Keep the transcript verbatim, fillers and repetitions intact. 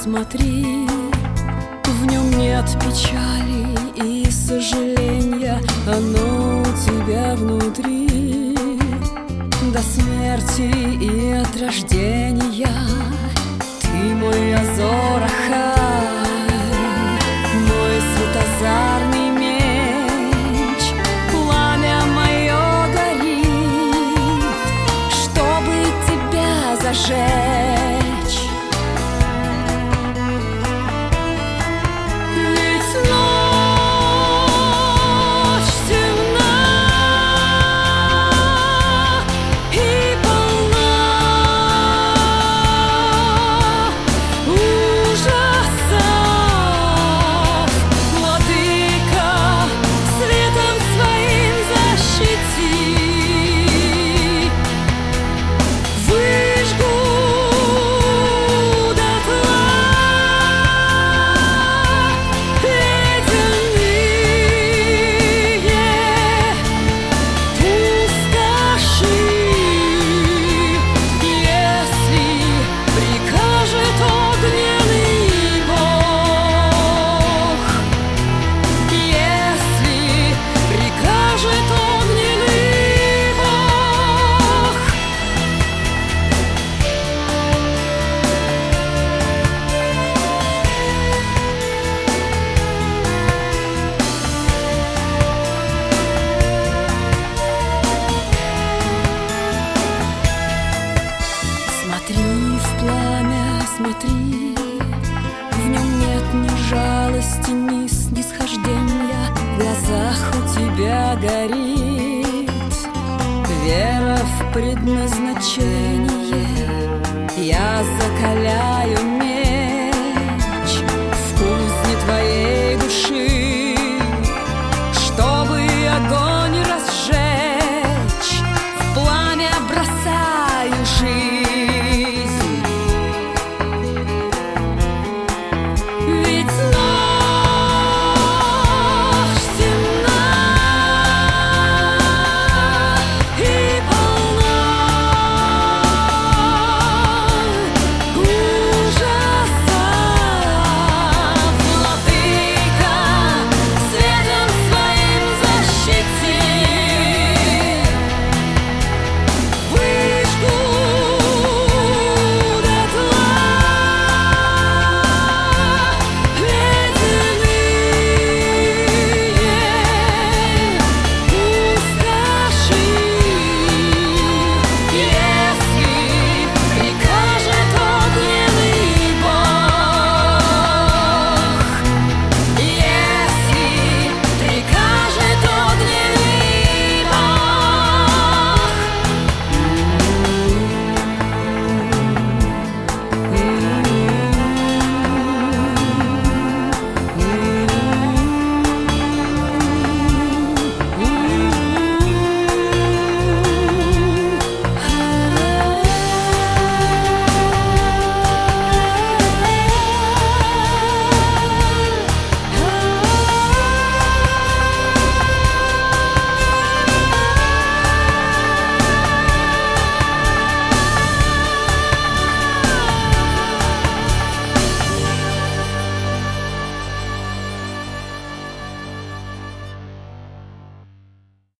смотри, в нем нет печали и сожаления, оно у тебя внутри. До смерти и от рождения ты мой азор Ахай, мой светозарный меч, пламя мое горит, чтобы тебя зажечь. Ведь ночь темна и полна ужасов. Владыка, светом своим защити, выжгу дотла ледяные пустоши, если прикажет огненный Бог, если прикажет огненный Бог. Смотри в пламя, смотри, в нем нет ни жалости, ни снисхождения, в глазах у тебя горит вера в предназначение. Я закаляю